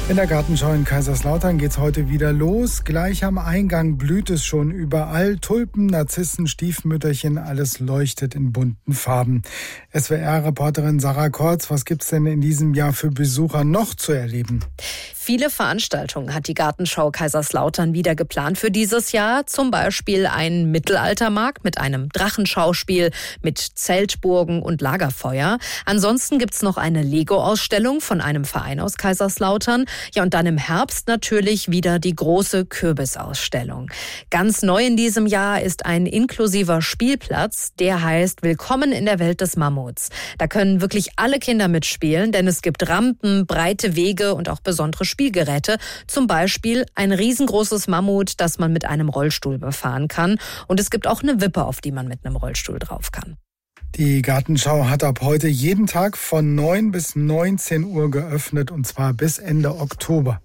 In der Gartenschau in Kaiserslautern geht's heute wieder los. Gleich am Eingang blüht es schon überall. Tulpen, Narzissen, Stiefmütterchen, alles leuchtet in bunten Farben. SWR-Reporterin Sarah Kortz, was gibt's denn in diesem Jahr für Besucher noch zu erleben? Viele Veranstaltungen hat die Gartenschau Kaiserslautern wieder geplant für dieses Jahr. Zum Beispiel ein Mittelaltermarkt mit einem Drachenschauspiel, mit Zeltburgen und Lagerfeuer. Ansonsten gibt's noch eine Lego-Ausstellung von einem Verein aus Kaiserslautern. Ja, und dann im Herbst natürlich wieder die große Kürbisausstellung. Ganz neu in diesem Jahr ist ein inklusiver Spielplatz, der heißt Willkommen in der Welt des Mammuts. Da können wirklich alle Kinder mitspielen, denn es gibt Rampen, breite Wege und auch besondere Spielgeräte. Zum Beispiel ein riesengroßes Mammut, das man mit einem Rollstuhl befahren kann. Und es gibt auch eine Wippe, auf die man mit einem Rollstuhl drauf kann. Die Gartenschau hat ab heute jeden Tag von 9 bis 19 Uhr geöffnet, und zwar bis Ende Oktober.